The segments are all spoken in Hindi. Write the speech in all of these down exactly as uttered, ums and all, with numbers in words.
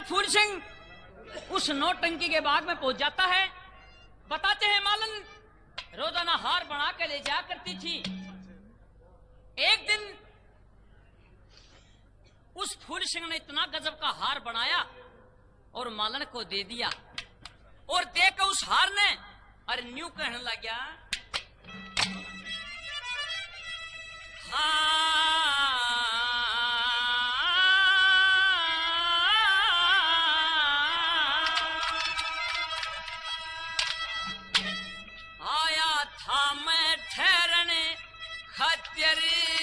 फूल सिंह उस नौटंकी के बाग में पहुंच जाता है। बताते हैं मालन रोजाना हार बना के ले जाया करती थी। एक दिन उस फूल सिंह ने इतना गजब का हार बनाया और मालन को दे दिया, और देकर उस हार ने अरे न्यू कहने लग गया, आया था मैं ठहरने खातिर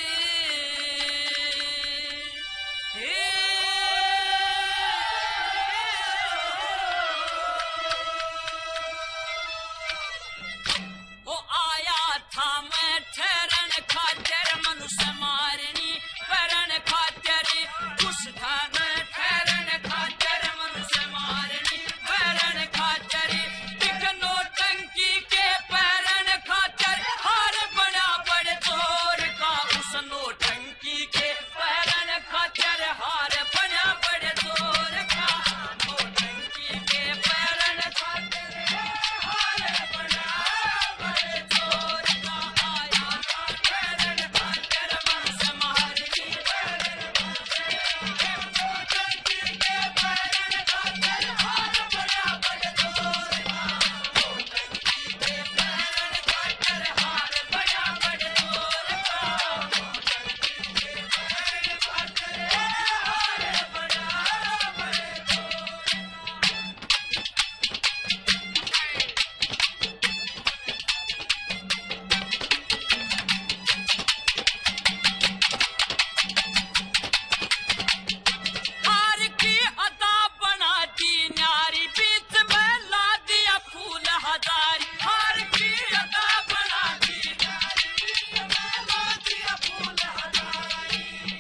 वो आया था मैं ठहरन खातिर मनुष्य मारनी करन खातिर कुछ धन ठहरन खातिर मनुष्य मारनी करन खातिर एक नौटंकी के पैरन खातिर हार बना बड़ चोर का उस नौटंकी के पैरन खातिर हार बना बड़ चोर का नौटंकी के पैरन खातिर हार बना बड़ चोर का आया था पैरन खातिर मनुष्य मारनी नौटंकी के पैरन खातिर हार बना बड़ चोर का नौटंकी के पैरन खातिर हार बना बड़ चोर का नौटंकी के पैरन खातिर हार बना बड़ चोर। हार की अदा बना दी न्यारी बीच में ला दिया फूल हजारी। हार की अदा बना दी न्यारी बीच में ला दिया फूल हजारी।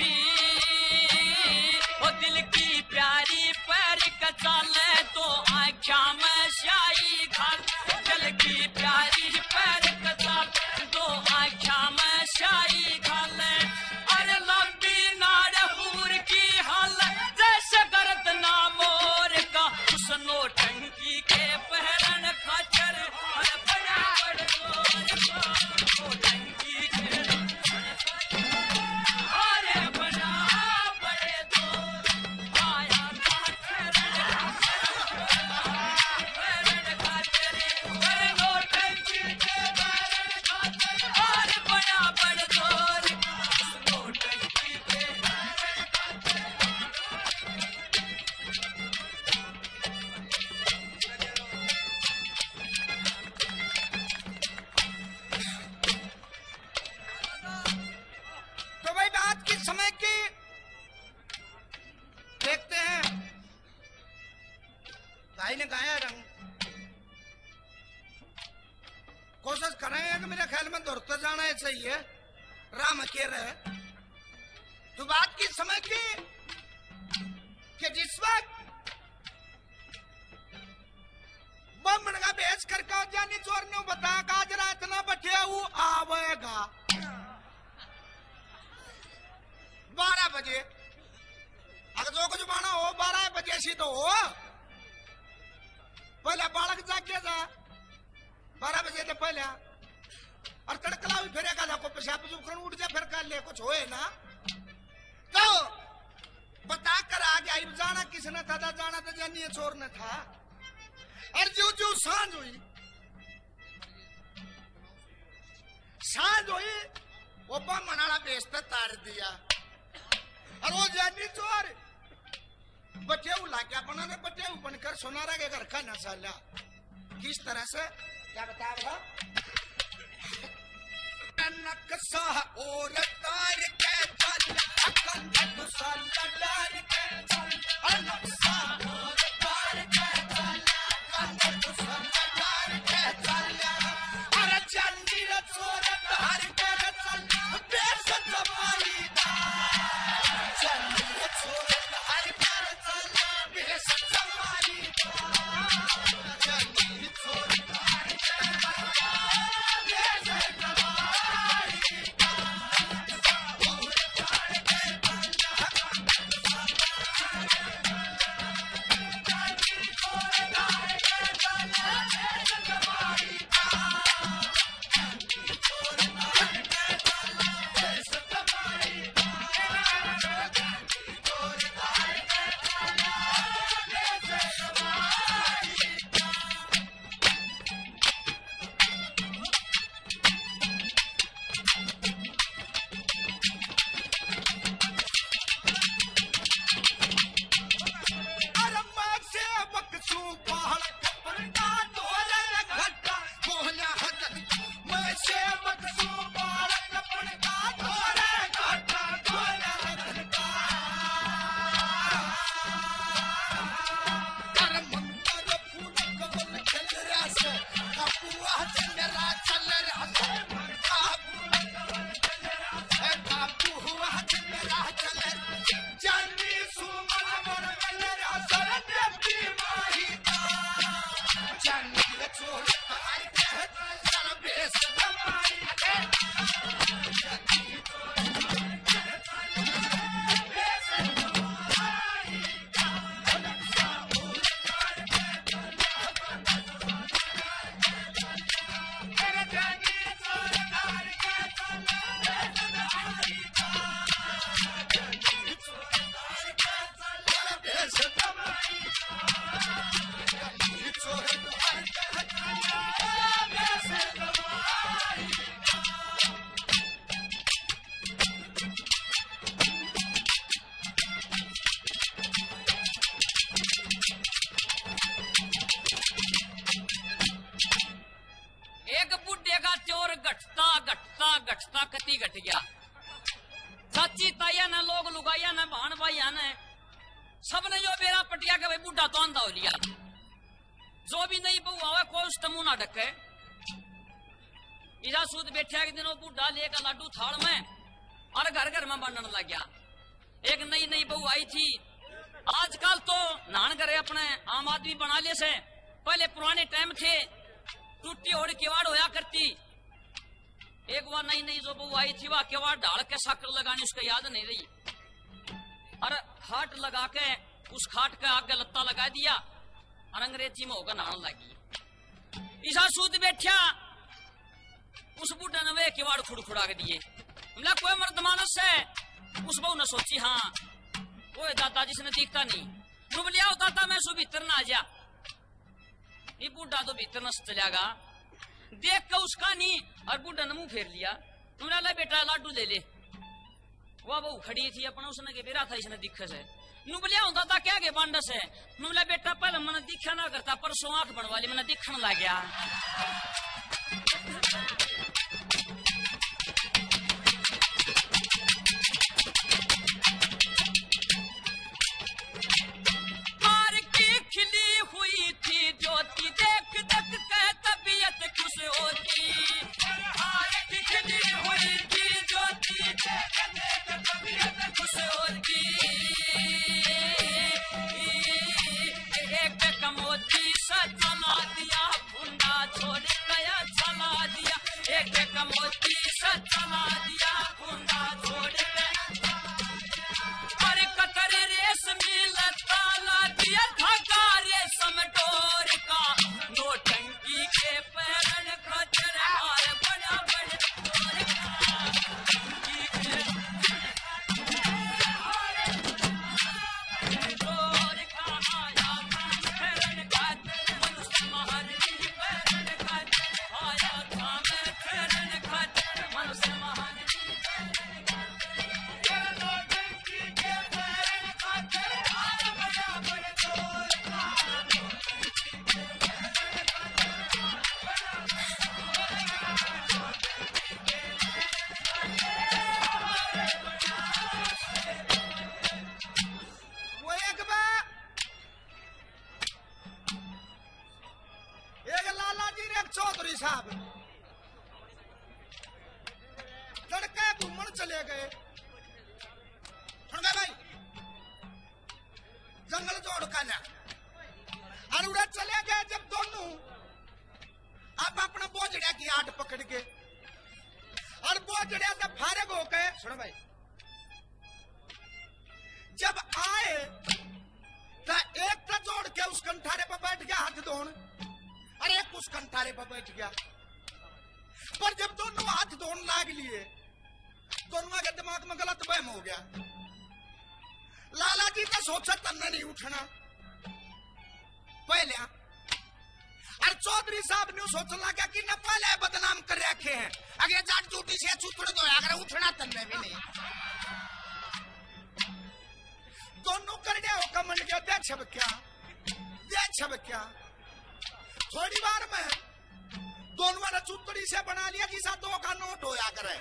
ओ दिल की प्यारी पैर कचाले तो आँखा में स्याही घाल। दिल की प्यारी पैर कचाले तो आँखा में स्याही घाल। अरे लंबी नाड़ हूर की हाल जैसे गर्द ना मोर का उस नौटंकी के पहरन खातिर हार बना बड़ चोर का नौटंकी के हार बना बड़ चोर। आया था पैरन खातिर अरे नौटंकी के पैरन खातिर हार बना बड़ चोर का उस नौटंकी के पैरन खातिर। तो भाई बात किस समय की देखते हैं। भाई ने गाया रंग कोशिश करेंगे कि मेरे ख्याल में दौड़ते जाना है, सही है राम के रहे। तो बात किस समय की कि जिस वक्त बमन का बेच करके जानी चोर ने बता का जरा इतना बटिया वो आवेगा बारह बजे। अगर जो कुछ माना हो बारह बजे सी तो हो पहले बालक जाके जा बारह बजे तो पहले और तड़कला भी फिरेगा ना को पेशाब जुखन उठ जा फिर कर ले कुछ होए ना तो बता कर आ गया। जाना किसने था जाना तो जानिए चोर ने था। और जो जो सांझ हुई सांझ हुई वो मनाड़ा बेचते तार दिया और वो जानी चोर बटेऊ ला क्या बना दे बटेऊ बनकर सोनारा के घर का नसाला किस तरह से क्या बता रहा नक्शा और तार के चल अकंठ दुसला डार के चल नक्शा और तार के चल अकंठ दुसला डार के चल अरे चंदी रे चोर तार के चल बेस जमाई दा चंदी रे चोर तार के चल बेस जमाई दा चंदी रे चोर तार के बेस जमाई दा सबने जो बेरा पटिया के भाई बुढ़ा तो आंधा हो लिया, जो भी नहीं बहु आवे को उस तमु ना ढके। इधर सूद बैठे एक दिन वो बुढ़ा लेकर लाडू थाल में और घर घर में बांटने लग गया। एक नई नई बहू आई थी। आजकल तो नान करे अपने आम आदमी बना ले से, पहले पुराने टाइम थे टूटी ओढ़ केवाड़ होया करती। एक बार नई नई जो बहू आई थी वह केवाड़ ढाल के शक्ल लगानी उसको याद नहीं रही, और खाट लगा के उस खाट के आगे लत्ता लगा दिया और अंग्रेजी में होकर नहाने लगी। ईसा सूद बैठा उस बुढ़ा ने वे किवाड़ खुड़खुड़ा के दिए। हमला कोई मर्द मानस है। उस बहू ने सोची हाँ कोई दादा जिसने दिखता नहीं नुब लिया होता था मैं सो भीतर ना आ जा। ये बुढ़ा तो भीतर न चलेगा, देख के उसका नहीं और बुढ़ा ने मुंह फेर लिया। तुमने ला बेटा लाडू ले ले। वह बहू खड़ी थी अपना, उसने के बेरा था इसने दिखे से नुबलिया होता था क्या के बांडस है। नुबला बेटा पहले मैंने दिखा ना करता, परसों आंख बनवा ली मैंने दिखने लग गया। मार की खिली हुई थी ज्योति देख देख के तबीयत खुश होती। मार की खिली हुई थी ज्योति देख देख के तबीयत खुश होती। एक कमोती सा चला दिया भुंडा छोड़ गया चला दिया। एक कमोती सा चला दिया भुंडा छोड़ गया। अरे कतर रेशमी लताला दिया धागा रेशम डोर का। नोटंकी के पैरन खतर हार बड़ा बड़ा डोर का। डोर का आया पैरन खतर मनुष्य महारनी पैरन खतर आया था मैं पैरन खतर मनुष्य महारनी। चौधरी साहब लड़के घूमन चले गए। भाई जंगल जोड़ का ना और उड़ा चले गए। जब दोनों अब अपना बोझड़िया की आट पकड़ के और बोझड़िया से फारग हो गए। सुनो भाई, जब आए तो एक तो जोड़ के उस कंठारे पर बैठ गया हाथ धोन, अरे एक उस कंठारे पर बैठ गया। पर जब दोनों हाथ धोन लाग लिए दोनों के दिमाग में गलत वहम हो गया। लाला जी का सोचा तन्ना नहीं उठना पहले, और चौधरी साहब ने सोचने लगा कि न पहले बदनाम कर रखे हैं अगर जाट चूटी से चूतड़ दो अगर उठना तन्ने भी नहीं। दोनों कर गया हो कमंड गया दे छब क्या दे छब क्या। थोड़ी बार में दोनों ने चूतड़ी से बना लिया कि सा दो का नोट होया करे।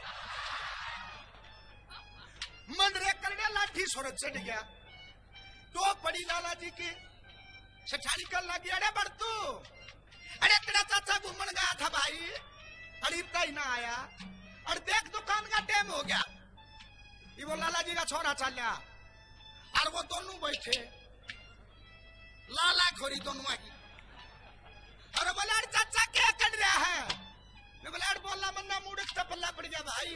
मंडरे करने लाठी सूरज चढ़ गया तो पड़ी लाला जी की सेठानी कर लगी। अरे बड़तू अरे तेरा चाचा घूमन गया था भाई, अरे इतना ही ना आया और देख दुकान का टाइम हो गया। ये वो लाला जी का छोरा चल गया और वो दोनों बैठे लाला खोरी दोनों की। अरे बोला चाचा क्या कर रहा है। मैं बोला बोला मन्ना मुड़क चपल्ला पड़ गया भाई।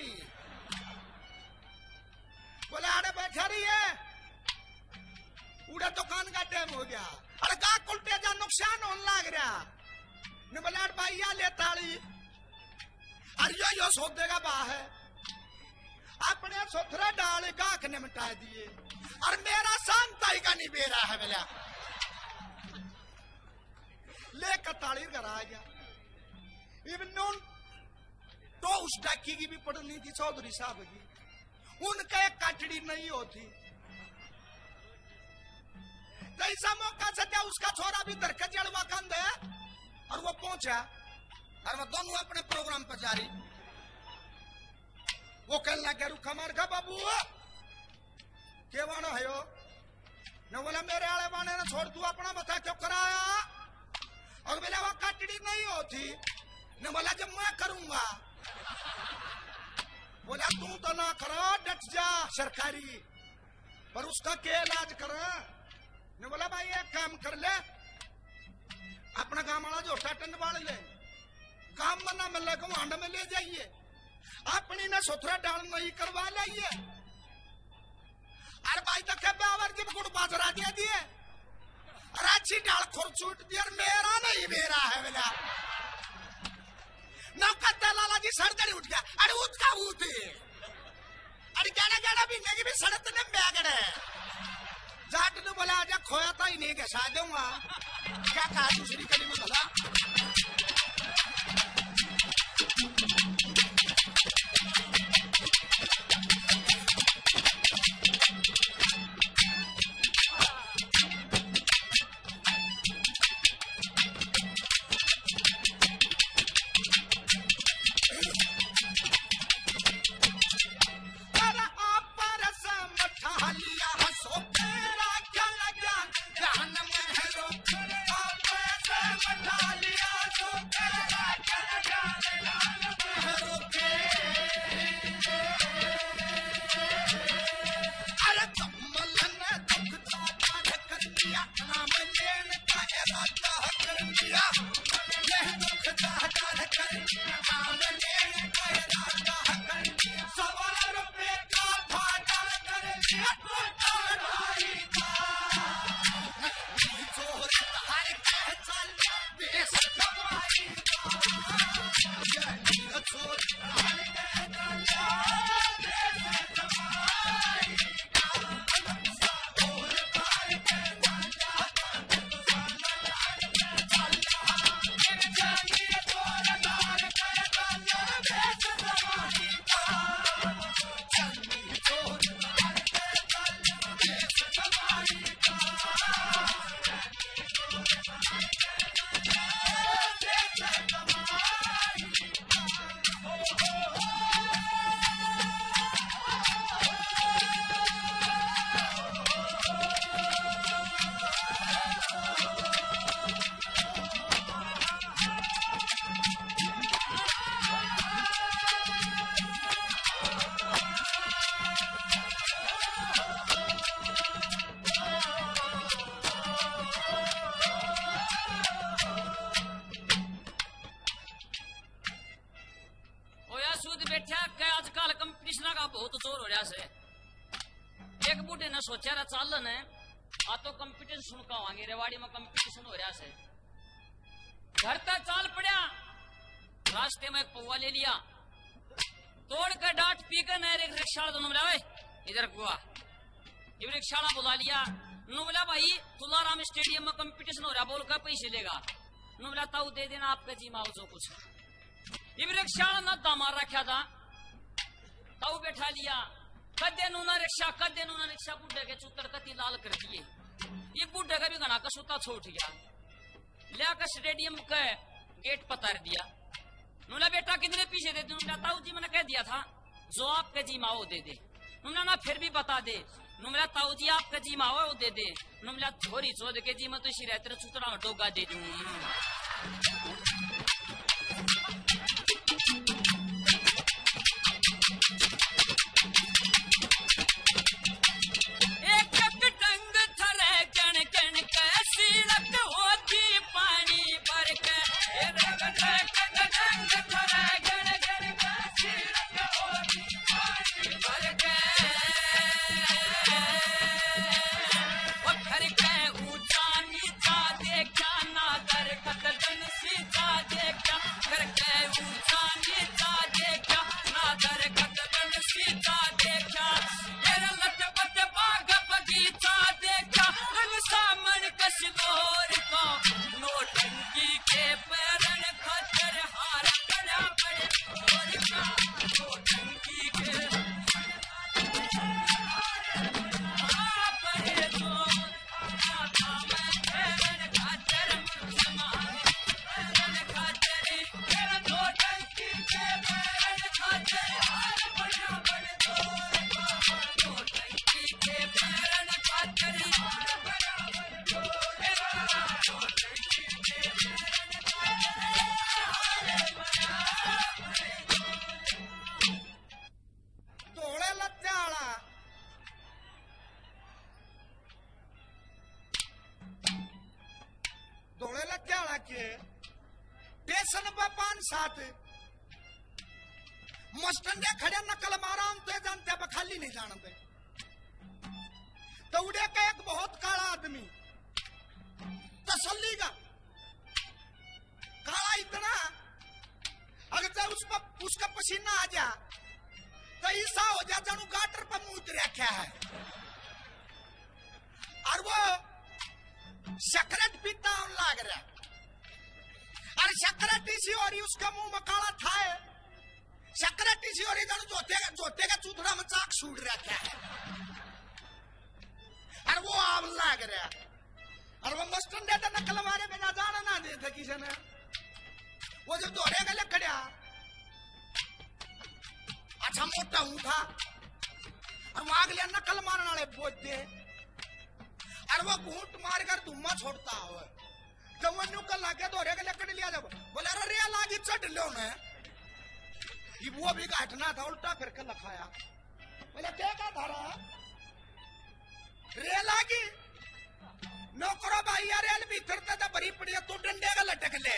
बोला अरे बैठा रही है पूरा दुकान का टाइम हो गया। अरे का उल्टे जा नुकसान होने लग रहा। मैं बोला भाई या ले ताली अरे यो यो सोच देगा बा है अपने सोथरा डाल गाख ने मिटा दिए और मेरा शांताई का नहीं बेरा है। बोला लेकर ताली घर आ गया। इवन तो उस डाकी की भी पढ़नी थी चौधरी साहब की, उनका एक काटड़ी नहीं होती। जैसा मौका से क्या उसका छोरा भी दरकत जड़वा कंद है और वो पहुंचा और वो दोनों अपने प्रोग्राम पर जारी। वो कहने लगे रुखा मार का बाबू केवाना है यो। न ने बोला मेरे आले बाने ने छोड़ तू अपना बता क्यों कराया और बोला वो काटड़ी नहीं होती ने बोला जब मैं करूंगा बोला तू तो ना करो डट जा सरकारी पर उसका क्या इलाज कर ने बोला भाई एक काम कर ले अपना गांव वाला जो टंड बाल ले गांव में ना मिले को हांड में ले जाइए अपनी ना सुथरा डाल नहीं करवा लाइए अरे भाई तक बावर की गुड़ बाजरा दे दिए अच्छी डाल खुरचूट दिया मेरा नहीं मेरा है बोला नौकत लाला जी सर्जरी उठ गया अरे उसका उठ अरे गाना गाना भी नहीं भी सड़क ने बैगड़े जाट ने बोला आजा खोया था ही नहीं घसा दूंगा क्या कहा दूसरी कड़ी में बोला सोचा रहा चालन है आ तो कंपटीशन सुनका होंगे रेवाड़ी में कंपटीशन हो रहा से घर तक चाल पड़ा रास्ते में एक पौवा ले लिया तोड़ कर डांट पीकर नहर एक रिक्शा दोनों मिला इधर हुआ ये रिक्शा बुला लिया नु बोला भाई तुलाराम स्टेडियम में कंपटीशन हो रहा बोल कर पैसे लेगा नु बोला ताऊ दे देना आपका जी माओ जो कुछ ये रिक्शा न दामार रखा था ताऊ बैठा लिया कदे नूना रिक्शा कदे नूना रिक्शा बुढ़े के चूतर कती लाल कर दिए ये बुढ़े का भी घना का सूता छोड़ गया लिया स्टेडियम के गेट पतार दिया नूना बेटा कितने पीछे दे दूंगा ताऊ जी मैंने कह दिया था जो आपके जी माओ दे दे नूना ना फिर भी बता दे नुमला ताऊ जी आपका जी माओ वो दे दे नुमला थोड़ी चोद के जी मैं तो इसी रहते चूतरा डोगा दे दूं ऊंचा नीचा देखा ना दर कदन सीधा देख धोले लत्ते आला धोले लत्ते आला के स्टेशन पर पान साथ मस्टंडे खड़े नकल मारा हम ते जानते अब खाली नहीं जानते तो उड़े का एक बहुत काला आदमी तसल्ली का काला इतना अगर तो उसका उसका पसीना आ जा तो ऐसा हो जा जानू गाटर पर मुंह रखा है और वो सिगरेट पीता लाग रहा और सिगरेट इसी और उसका मुंह में काला था सिगरेट इसी और जानू जोते का जोते का चूथड़ा में चाक सूट रखा है और वो आग लाग रहा और वो मस्टन देता नकल मारे बिना जाना ना देते किसी ने वो जब दोहरे गले खड़ा अच्छा मोटा हूं था और वो आग लिया नकल मारने वाले बोझ दे और वो घूंट मार कर धुम्मा छोड़ता हो जब वो नुकल लाके दोहरे गले कट लिया जब बोले अरे रे लागी चढ़ लो ने वो भी घटना था उल्टा फिर कर लखाया बोले क्या क्या था रहा रेल आगी नौकरो भाई यार रेल भीतर तो भरी पड़ी तू डंडे का लटक ले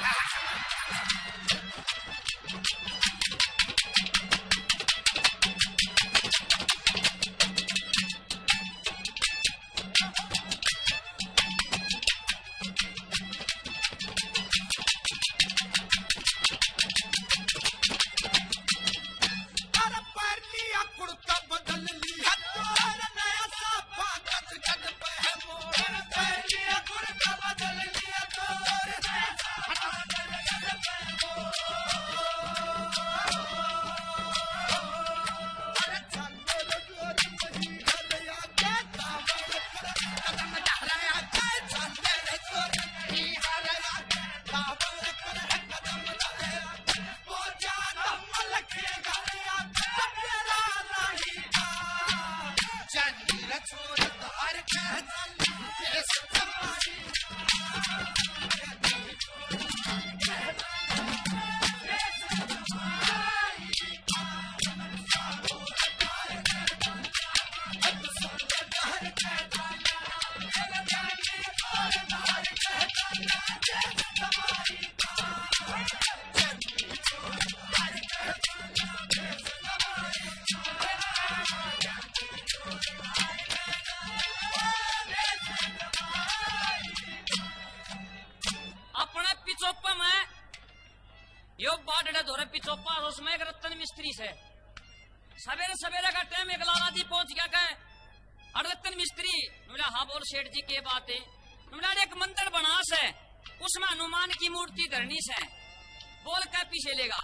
पिछोपा उसमें एक रत्न मिस्त्री से सवेरे सवेरे का टाइम एक लाला जी पहुंच गया कहे और रत्न मिस्त्री बोला हाँ बोल सेठ जी के बात है बोला एक मंदिर बना से उसमें हनुमान की मूर्ति धरनी से बोल क्या पीछे लेगा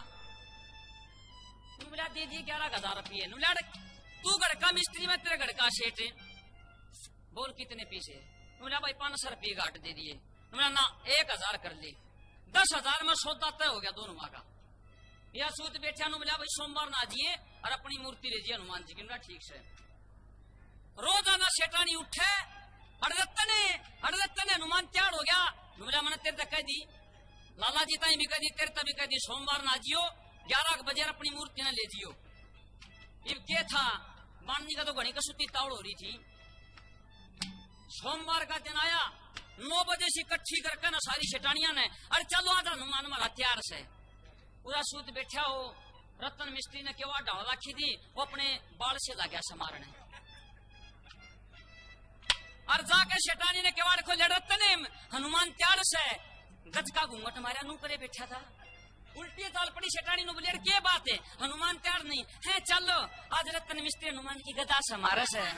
बोला दीदी ग्यारह हजार रुपये बोला तू घर का मिस्त्री में तेरे घर का सेठ है बोल कितने पीछे बोला भाई पांच सौ रुपये घाट दे दिए बोला ना एक हजार कर ली दस हजार में सौदा तय हो गया दोनों माँ का या सूत बैठा बोला भाई सोमवार ना जिए और अपनी मूर्ति ले जिए हनुमान जी की ठीक से रोजाना शेटानी उठे अड़दत्तने अड़दत्तने हनुमान तैयार हो गया बोला मैंने तेरे तक कह दी लाला जी ताई भी कह दी तेरे तक भी कह दी सोमवार ना जियो ग्यारह बजे अपनी मूर्ति ना ले जियो ये क्या था माननी का तो घड़ी कसुती तावड़ हो रही थी सोमवार का दिन आया नौ बजे से इकट्ठी करके ना सारी शेटानिया ने अरे चलो आज हनुमान हमारा तैयार से पूरा सूत बैठा हो रतन मिस्त्री ने केवा ढाल रखी थी वो अपने बाल से लगा समारने और जाके शेटानी ने केवाड़ खोले रतन हनुमान तैयार से गज का घूंघट मारा नू करे बैठा था उल्टी चाल पड़ी शेटानी नु बोले क्या बात है हनुमान तैयार नहीं है चलो आज रतन मिस्त्री हनुमान की गदा समारस है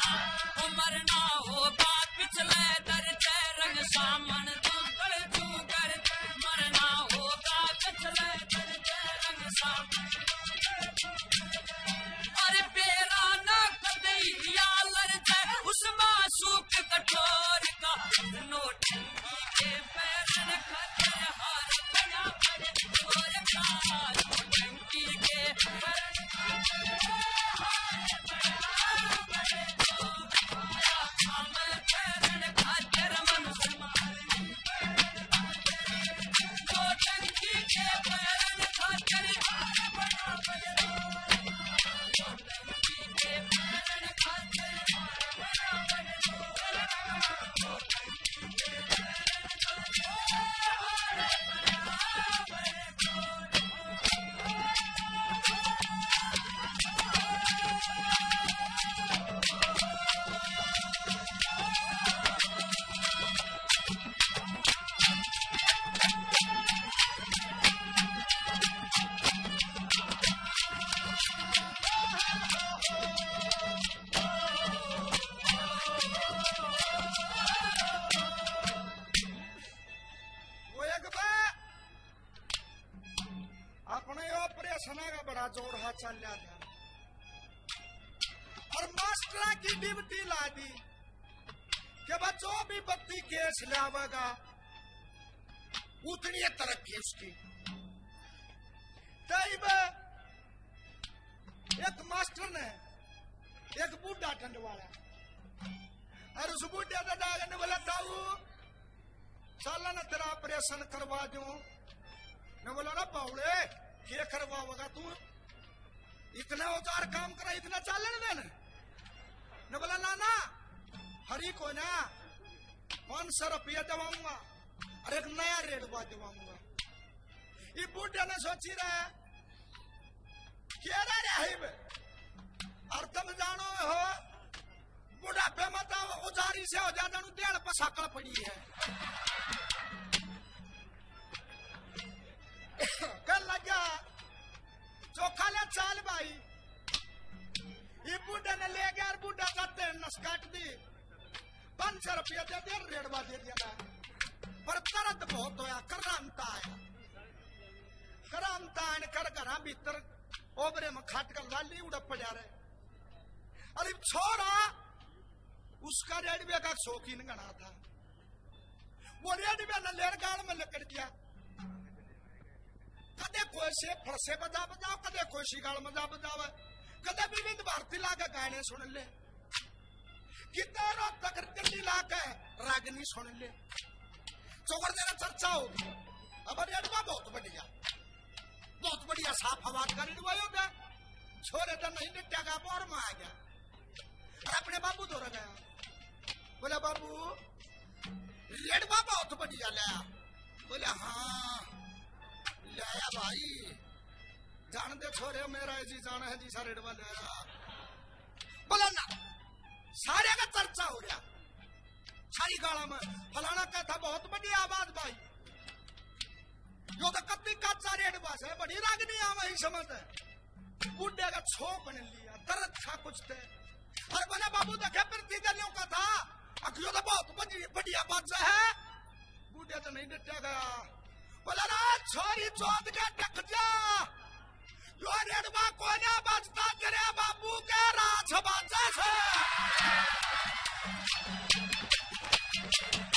मरना होगा पिछले दर रंग सामन तू का बड़ा जोर हाथ चल जाता और मास्टर की ड्यूटी ला दी कि बच्चों भी बत्ती केस लावेगा उतनी तरक्की उसकी। तब एक मास्टर ने एक बूढ़ा टंडवाया और उस बूढ़े दादा ने बोला ताऊ साला ना तेरा ऑपरेशन करवा दूं। ने बोला ना बावड़े क्या करवाओगा तू, इतना औजार काम करा इतना चालन देने। ने बोला ना ना हरी को ना पांच सौ रुपया दवाऊंगा और एक नया रेडवा दवाऊंगा। ये बूढ़े ने सोची रहे क्या रहे और तुम जानो हो बुढ़ापे मत औजारी से हो जाता डेढ़ पसाकड़ पड़ी है। कल लगा चोखा ले चाल भाई ये बूढ़े ने ले गया और बूढ़ा जाते नस काट दी पांच सौ रुपया दे दिया रेडवा दे दिया पर तरत बहुत होया करामता आया करामता आने कर घर भीतर ओबरे में खाट कर लाली उड़ पड़ा रहे। अरे छोरा उसका रेडवे का शौकीन गना था वो रेडवे ने लेरगाड़ में लकड़ दिया कदे कोई से फरसे बजा बजाओ कदे कोई शिगाड़ मजा बजावे कदे विविध भारती लाके गाने सुन ले कितारो तक दिल्ली लाके रागनी सुन ले चौकर देना चर्चा होगी। अब रेडवा बहुत बढ़िया बहुत बढ़िया साफ आवाज का रेडवा होगा छोरे तो नहीं निट्टा बोर में आ गया और अपने बाबू दौड़ गया बोला बाबू रेडवा बहुत बढ़िया लाया। बोले हाँ लाया भाई जान दे छोरे मेरा जी जाना है जी सा रेडवा लाया। बोला ना सारे का चर्चा हो गया सारी गाड़ा में फलाना कहता बहुत बढ़िया आवाज भाई जो तो कत्ती काचा रेडवा से बड़ी रागनी आ वही समझ है बुढ़े का छो बन लिया दर्द था कुछ थे अरे बोले बाबू देखे प्रति गलियों का था अखियों तो बहुत बढ़िया बात है बूढ़े तो नहीं डटा गया। बोला ना छोरी चौथ के डक जा जो रेडवा को ना बचता तेरे बाबू के राज बाजा से।